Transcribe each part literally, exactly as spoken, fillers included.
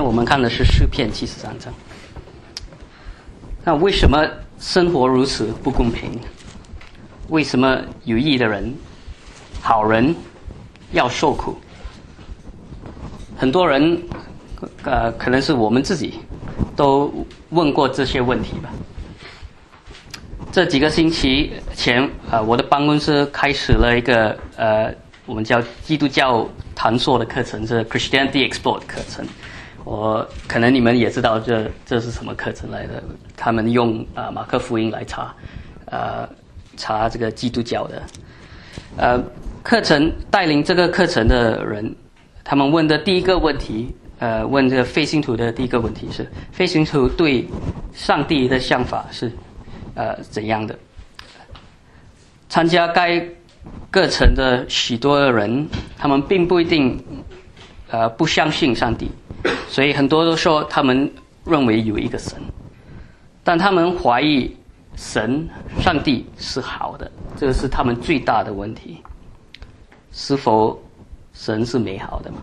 我们看的是诗篇七十三章。那为什么生活如此不公平？为什么有义的人、好人要受苦？很多人，呃，可能是我们自己都问过这些问题吧。这几个星期前，呃，我的办公室开始了一个呃，我们叫基督教探索的课程，是 Christianity Explored 课程。我可能你们也知道这这是什么课程来的？他们用啊、呃、马可福音来查，呃，查这个基督教的。呃，课程带领这个课程的人，他们问的第一个问题，呃，问这个非信徒的第一个问题是：非信徒对上帝的想法是呃怎样的？参加该课程的许多人，他们并不一定呃不相信上帝。所以很多都说他们认为有一个神，但他们怀疑神、上帝是好的，这个是他们最大的问题。是否神是美好的吗？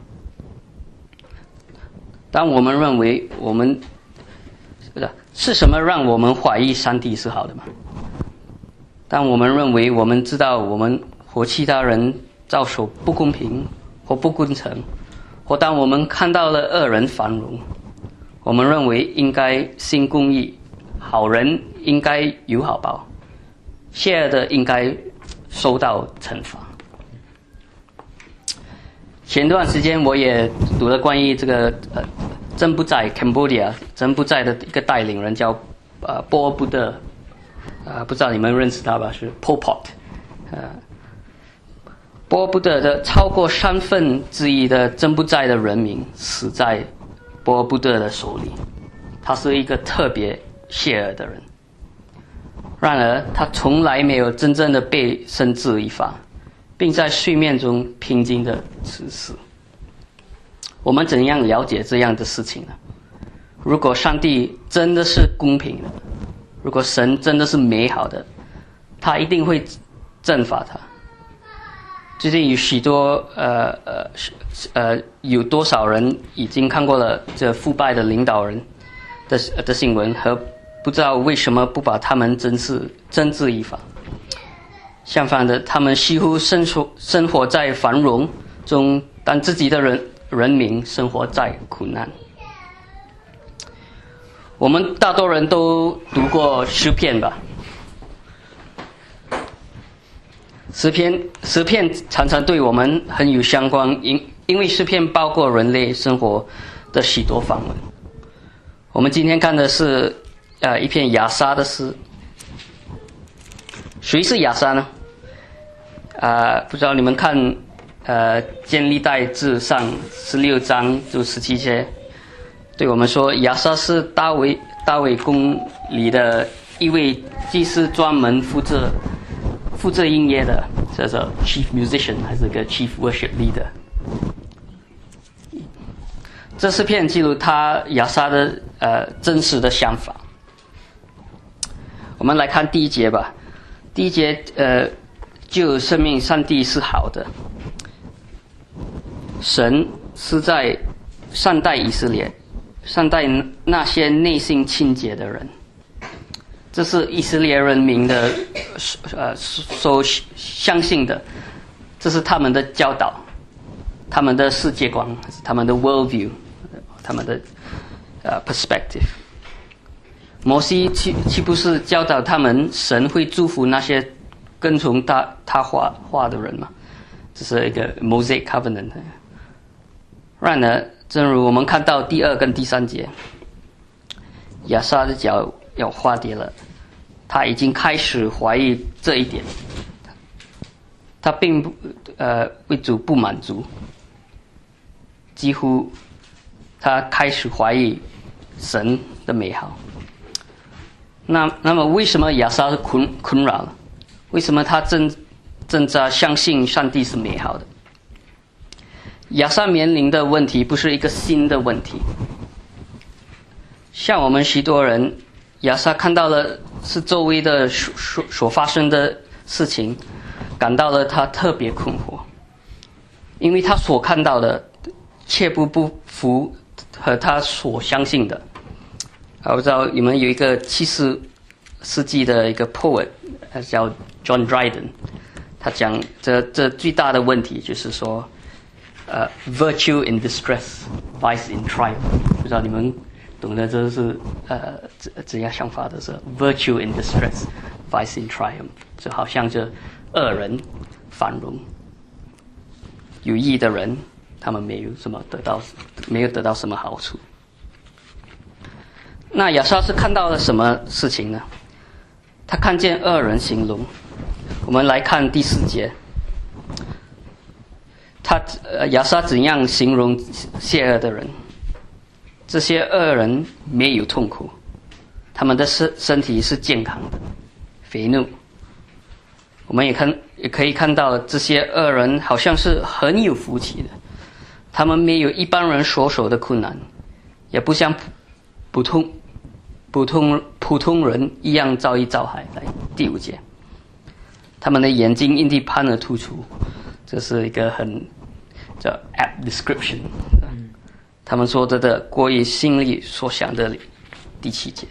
当我们认为我们是什么让我们怀疑上帝是好的吗？当我们认为我们知道我们和其他人遭受不公平或不公正，或当我们看到了恶人繁荣，我们认为应该行公义，好人应该有好报，邪恶的应该受到惩罚。前段时间我也读了关于这个呃柬埔寨 Cambodia 柬埔寨的一个带领人叫呃波尔布特，呃不知道你们认识他吧？是 Pol Pot， 呃。波尔布特的超过三分之一的柬埔寨的人民死在波尔布特的手里，他是一个特别邪恶的人。然而，他从来没有真正的被绳之以法，并在睡眠中平静的辞世。我们怎样了解这样的事情呢？如果上帝真的是公平的，如果神真的是美好的，他一定会惩罚他。最近有许多呃呃呃，有多少人已经看过了这腐败的领导人的的新闻，和不知道为什么不把他们真是真治以法？相反的，他们似乎生活生活在繁荣中，但自己的人人民生活在苦难。我们大多人都读过诗篇吧？诗篇诗篇常常对我们很有相关，因因为诗篇包括人类生活的许多方面。我们今天看的是呃一篇亚萨的诗。谁是亚萨呢？啊、呃，不知道你们看呃建立代志上十六章就十七节，对我们说亚萨是大卫大卫宫里的一位祭司，专门负责。负责音乐的，叫做 chief musician 还是个 chief worship leader。这是篇记录他亚萨的呃真实的想法。我们来看第一节吧。第一节呃，就生命上帝是好的，神是在善待以色列，善待那些内心清洁的人。这是以色列人民的呃所相信的，这是他们的教导，他们的世界观，他们的 world view， 他们的呃 perspective。摩西岂岂不是教导他们，神会祝福那些跟从他他话话的人吗？这是一个 Mosaic Covenant。然而，正如我们看到第二跟第三节，亚萨的脚要化跌了，他已经开始怀疑这一点，他并不呃为主不满足，几乎他开始怀疑神的美好。那那么为什么亚萨是困困扰了？为什么他真真在相信上帝是美好的？亚萨面临的问题不是一个新的问题，像我们许多人，亚萨看到了是周围的所所所发生的事情，感到了他特别困惑，因为他所看到的切不不符和他所相信的。我不知道你们有一个七十世纪的一个 poet 叫 John Dryden， 他讲这这最大的问题就是说，呃 ，virtue in distress, vice in triumph。不知道你们懂得这是呃怎怎样想法的是 virtue in distress, vice in triumph， 就好像这恶人繁荣，有义的人他们没有什么得到，没有得到什么好处。那亚萨是看到了什么事情呢？他看见恶人行龙。我们来看第四节，他呃亚萨怎样形容邪恶的人？这些恶人没有痛苦，他们的身身体是健康的，肥怒。我们也看也可以看到这些恶人好像是很有福气的，他们没有一般人所受的困难，也不像普通普通普通人一样遭遇遭害。来第五节，他们的眼睛因地盘而突出，这是一个很叫 apt description。他们说的的过于心里所想的。第七节，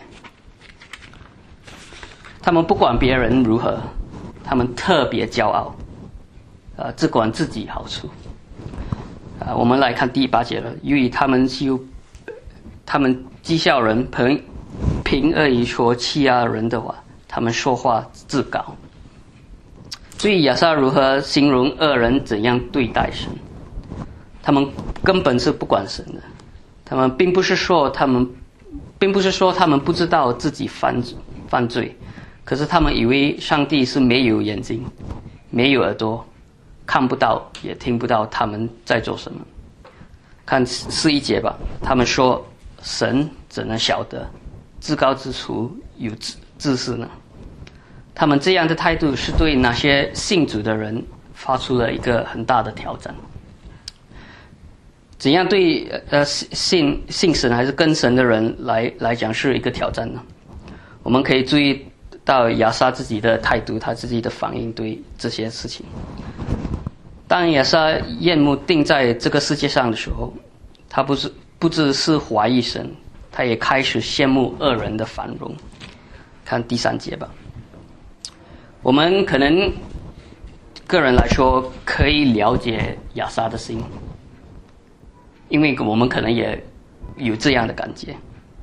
他们不管别人如何，他们特别骄傲，呃，只管自己好处。啊、呃，我们来看第八节了，由于他们就他们讥笑人，凭凭恶意说欺压人的话，他们说话自高。所以亚萨如何形容恶人怎样对待神？他们根本是不管神的，他们并不是说他们，并不是说他们不知道自己犯犯罪，可是他们以为上帝是没有眼睛、没有耳朵，看不到也听不到他们在做什么。看十一节吧，他们说神怎能晓得？至高之处有知识呢？他们这样的态度是对那些信主的人发出了一个很大的挑战。怎样对呃信信神还是跟神的人来来讲是一个挑战呢？我们可以注意到亚萨自己的态度，他自己的反应对这些事情。当亚萨眼目定在这个世界上的时候，他不是不只是怀疑神，他也开始羡慕恶人的繁荣。看第三节吧。我们可能个人来说可以了解亚萨的心，因为我们可能也有这样的感觉。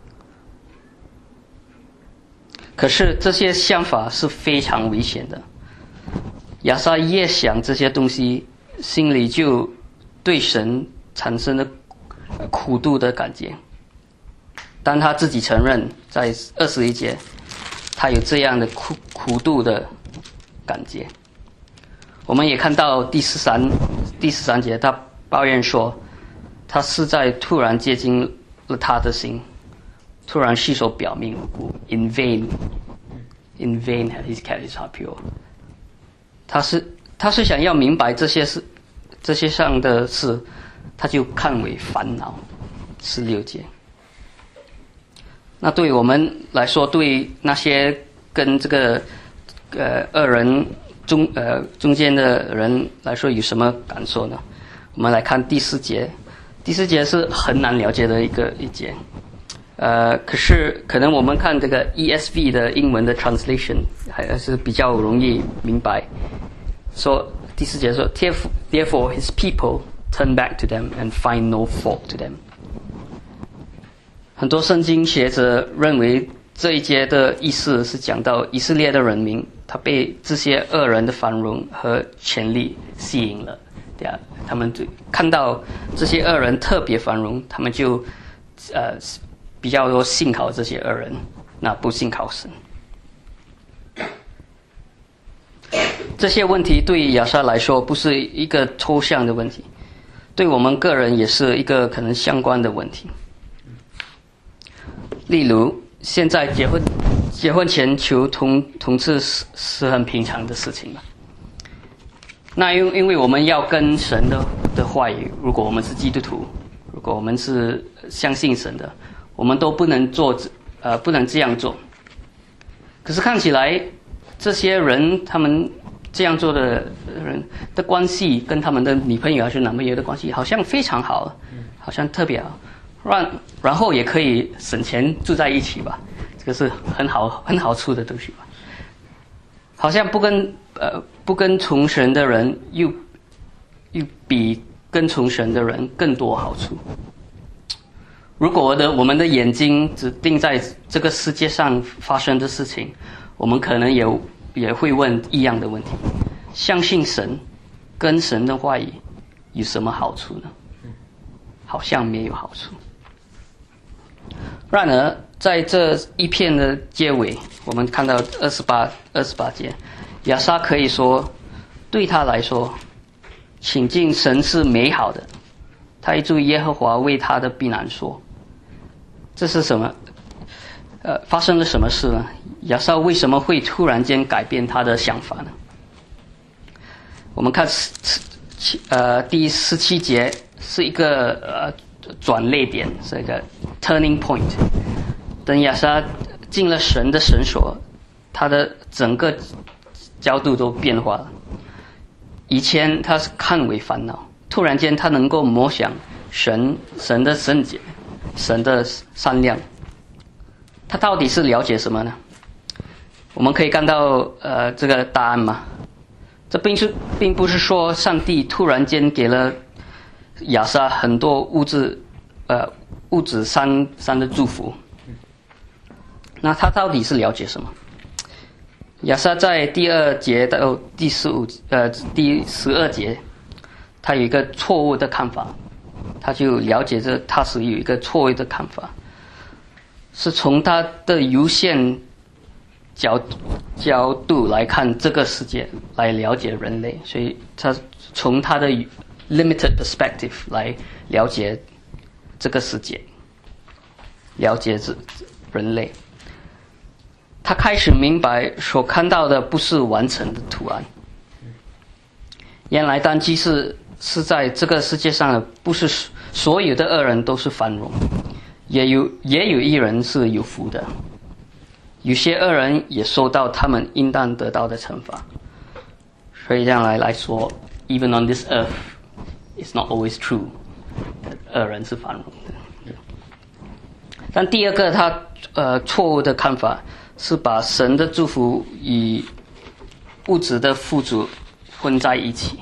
可是这些想法是非常危险的。亚萨越想这些东西，心里就对神产生了苦毒的感觉。当他自己承认，在二十一节，他有这样的苦苦毒的感觉。我们也看到第十三第十三节，他抱怨说，他实在突然接近了他的心，突然信手表明无辜。In vain, in vain had he kept his heart pure。他是他是想要明白这些事，这些上的事，他就看为烦恼。十六节。那对我们来说，对那些跟这个呃恶人中呃中间的人来说，有什么感受呢？我们来看第四节。第四节是很难了解的一个一节，呃，可是可能我们看这个 E S V 的英文的 translation 还是比较容易明白。说第四节说 ，Therefore his people turn back to them and find no fault to them。很多圣经学者认为这一节的意思是讲到以色列的人民，他被这些恶人的繁荣和权力吸引了。对啊，他们就看到这些恶人特别繁荣，他们就呃比较多信靠这些恶人，那不信靠神。这些问题对亚萨来说不是一个抽象的问题，对我们个人也是一个可能相关的问题。例如，现在结婚结婚前求同同志是是很平常的事情了。那因因为我们要跟神的的话语，如果我们是基督徒，如果我们是相信神的，我们都不能做呃不能这样做。可是看起来这些人他们这样做的人的关系，跟他们的女朋友还是男朋友的关系，好像非常好，好像特别好。 然然后也可以省钱住在一起吧，这个是很好很好处的东西吧。好像不跟呃不跟从神的人又又比跟从神的人更多好处。如果我的我们的眼睛只定在这个世界上发生的事情，我们可能也也会问一样的问题：相信神跟神的话语有什么好处呢？好像没有好处。然而，在这一篇的结尾，我们看到二十八二十八节，亚萨可以说，对他来说，请进神是美好的。他一注耶和华为他的避难说，这是什么？呃，发生了什么事呢？亚萨为什么会突然间改变他的想法呢？我们看呃第十七节是一个呃转捩点，是一个 turning point。等亚萨进了神的神所，他的整个角度都变化了。以前他是看为烦恼，突然间他能够默想神神的圣洁，神的善良。他到底是了解什么呢？我们可以看到呃这个答案吗？这并是并不是说上帝突然间给了亚萨很多物质呃物质上上的祝福。那他到底是了解什么？亚萨在第二节到第十五呃第十二节，他有一个错误的看法，他就了解这他是有一个错误的看法，是从他的有限角角度来看这个世界，来了解人类，所以他从他的 limited perspective 来了解这个世界，了解这人类。他开始明白所看到的不是完整的图案。原来当即是是在这个世界上的，不是所有的恶人都是繁荣，也有也有一人是有福的。有些恶人也受到他们应当得到的惩罚。所以这样来来说 ，even on this earth, it's not always true， 恶人是繁荣的。但第二个他呃错误的看法是把神的祝福与物质的富足混在一起，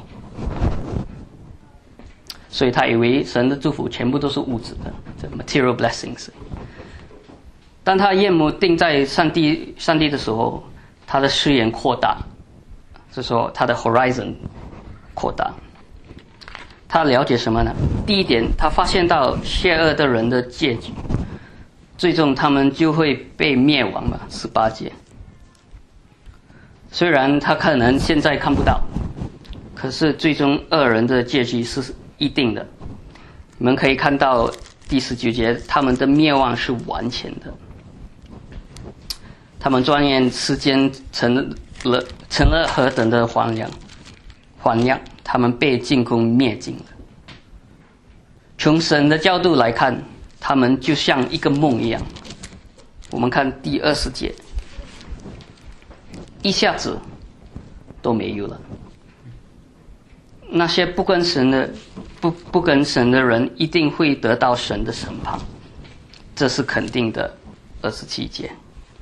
所以他以为神的祝福全部都是物质的，这 material blessings。当他眼目定在上帝上帝的时候，他的视野扩大，是说他的 horizon 扩大。他了解什么呢？第一点，他发现到邪恶的人的结局，最终他们就会被灭亡嘛，十八节。虽然他可能现在看不到，可是最终恶人的结局是一定的。你们可以看到第十九节，他们的灭亡是完全的。他们转眼之间成了成了何等的荒凉，荒凉，他们被进攻灭尽了。从神的角度来看，他们就像一个梦一样。我们看第二十节，一下子都没有了。那些不跟神的不不跟神的人，一定会得到神的审判，这是肯定的。二十七节。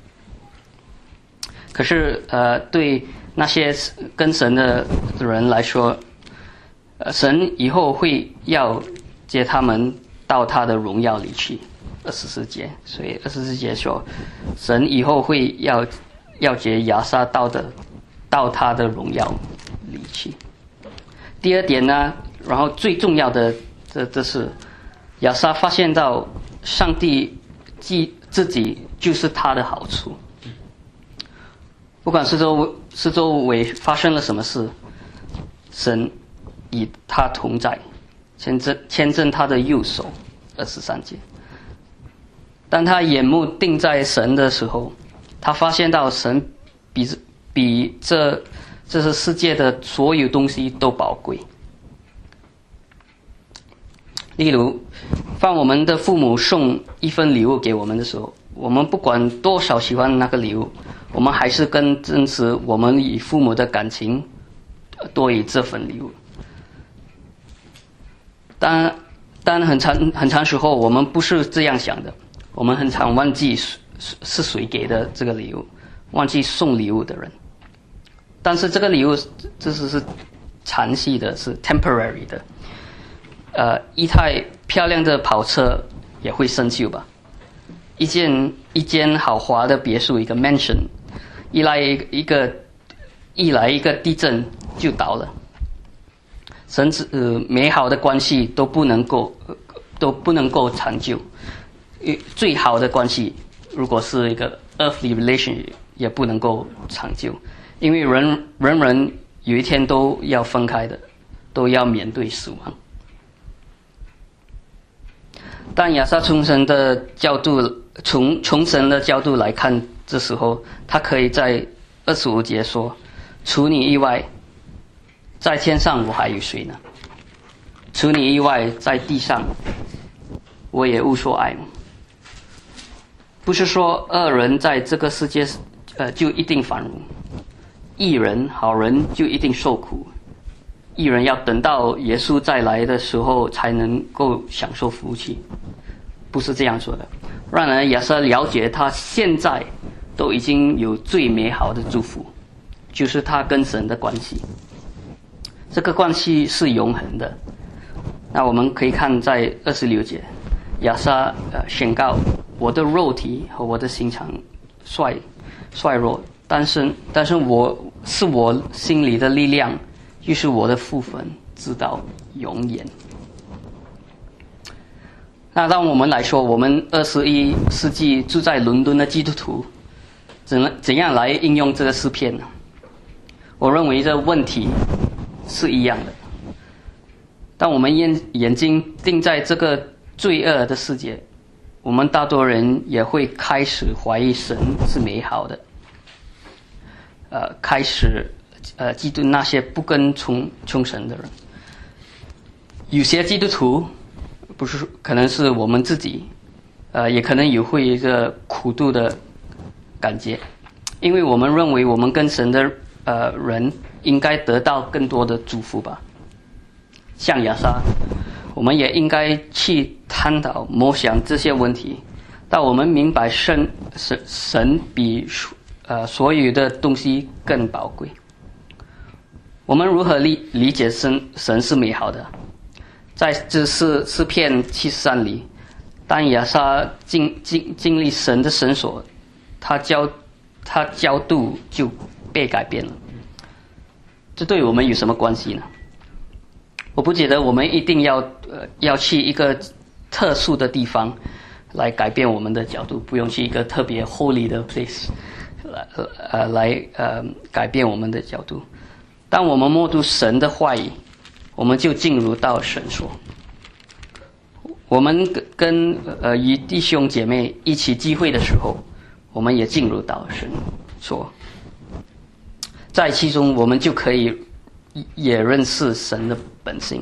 可是呃，对那些跟神的人来说，呃，神以后会要接他们到他的荣耀里去。二十四节，所以二十四节说，神以后会要要接亚萨到的到他的荣耀里去。第二点呢，然后最重要的这这是亚萨发现到上帝自自己就是他的好处。不管四周四周围发生了什么事，神与他同在，牵着牵着他的右手。二十三节，当他眼目定在神的时候，他发现到神比比这这是世界的所有东西都宝贵。例如，当我们的父母送一份礼物给我们的时候，我们不管多少喜欢那个礼物，我们还是更珍视我们与父母的感情多于这份礼物。当但很长很长时候我们不是这样想的，我们很常忘记是是谁给的这个礼物，忘记送礼物的人。但是这个礼物这是是长期的，是 temporary 的。呃，一台漂亮的跑车也会生锈吧？一间一间豪华的别墅，一个 mansion， 一来一个一来一个地震就倒了。甚至呃美好的关系都不能够、呃、都不能够长久。最好的关系如果是一个 earthly relationship 也不能够长久，因为人人人有一天都要分开的，都要面对死亡。但亚萨从神的角度，从从神的角度来看，这时候他可以在二十五节说：“除你以外，在天上我还有谁呢？除你以外，在地上我也无所爱慕。”不是说恶人在这个世界呃就一定繁荣，义人好人就一定受苦，义人要等到耶稣再来的时候才能够享受福气，不是这样说的。让人亚萨了解他现在都已经有最美好的祝福，就是他跟神的关系，这个关系是永恒的。那我们可以看在二十六节，亚萨呃宣告：我的肉体和我的心肠衰衰弱，但是但是我是我心里的力量，就是我的福分，直到永远。那当我们来说，我们二十一世纪住在伦敦的基督徒，怎怎样来应用这个诗篇呢？我认为这问题是一样的。当我们眼眼睛定在这个罪恶的世界，我们大多人也会开始怀疑神是美好的，呃，开始呃嫉妒那些不跟从从神的人。有些基督徒不是可能是我们自己，呃，也可能有会一个苦度的感觉，因为我们认为我们跟神的呃人应该得到更多的祝福吧。像亚萨，我们也应该去探讨、默想这些问题，但我们明白神神神比呃所有的东西更宝贵。我们如何理理解神神是美好的？在这诗诗篇七十三里，当亚萨经经经历神的绳索，他教他角度就被改变了。这对我们有什么关系呢？我不觉得我们一定要呃要去一个特殊的地方来改变我们的角度，不用去一个特别 holy 的 place 来呃来呃改变我们的角度。当我们默读神的话语，我们就进入到神所。我们跟呃与弟兄姐妹一起聚会的时候，我们也进入到神所，在其中我们就可以也认识神的本性。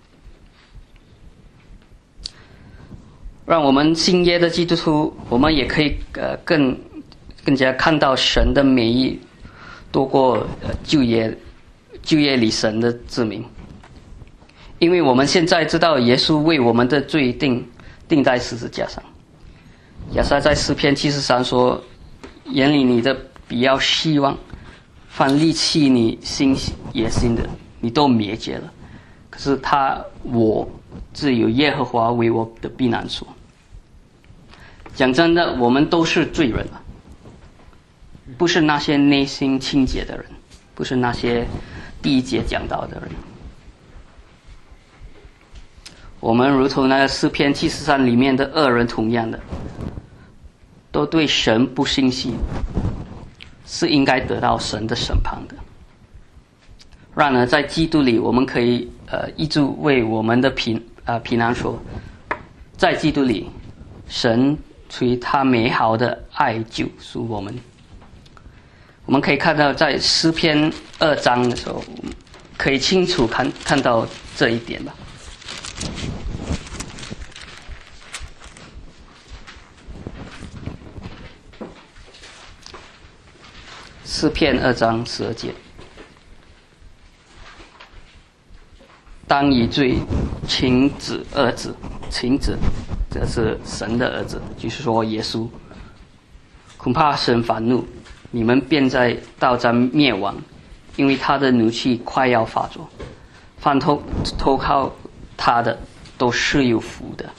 让我们新约的基督徒，我们也可以呃更更加看到神的美意，多过呃旧约旧约里神的之名。因为我们现在知道耶稣为我们的罪定定在十字架上。亚萨在诗篇七十三说：“眼里你的必要希望，凡离弃你心野心的，你都灭绝了。可是他我只有耶和华为我的避难所。”讲真的，我们都是罪人了，不是那些内心清洁的人，不是那些第一节讲到的人。我们如同那个诗篇七十三里面的恶人同样的，都对神不信心，是应该得到神的审判的。然而在基督里，我们可以呃一直为我们的平啊、呃、平安说，在基督里，神出于他美好的爱救赎我们。我们可以看到在诗篇二章的时候，可以清楚看看到这一点吧。诗篇二章十二节：当以罪亲子儿子，亲子，这是神的儿子，就是说耶稣。恐怕神发怒，你们便在道中灭亡，因为他的怒气快要发作。凡投投靠他的，都是有福的。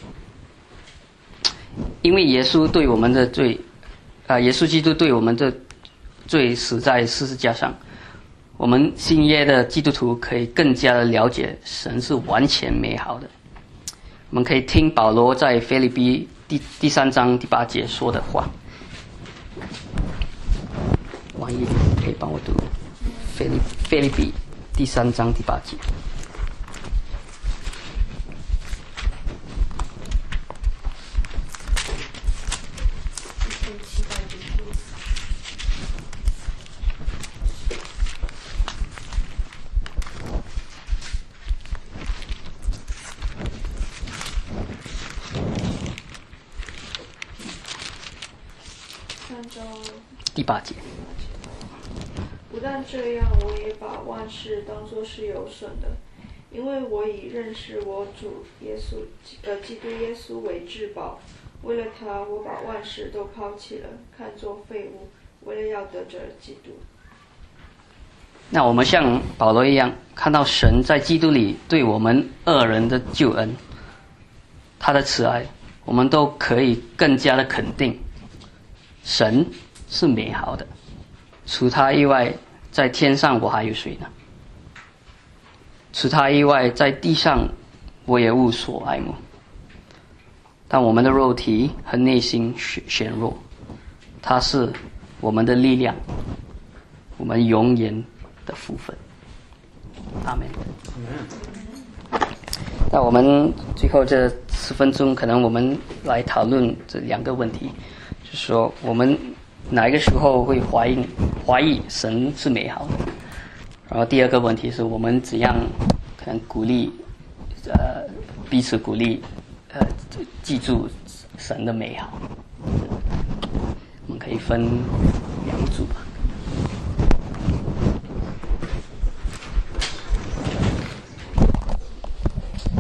因为耶稣对我们的罪，啊、呃，耶稣基督对我们的罪死在十字架上，我们新约的基督徒可以更加的了解神是完全美好的。我们可以听保罗在腓立比第第三章第八节说的话。王毅可以帮我读腓立腓立比第三章第八节。第八节。 不但这样，我也把万事当作是有损的，因为我以认识我主耶稣呃基督耶稣为至宝。为了他，我把万事都抛弃了，看作废物，为了要得着基督。 那我们像保罗一样，看到神在基督里对我们恶人的救恩，他的慈爱，我们都可以更加的肯定，神是美好的。除他以外，在天上我还有谁呢？除他以外，在地上我也无所爱慕。但我们的肉体和内心显弱，他是我们的力量，我们永远的福分。阿们。那我们最后这十分钟，可能我们来讨论这两个问题，就是说我们哪一个时候会怀疑怀疑神是美好的？然后第二个问题是我们怎样可能鼓励呃彼此鼓励呃记住神的美好？我们可以分两组吧。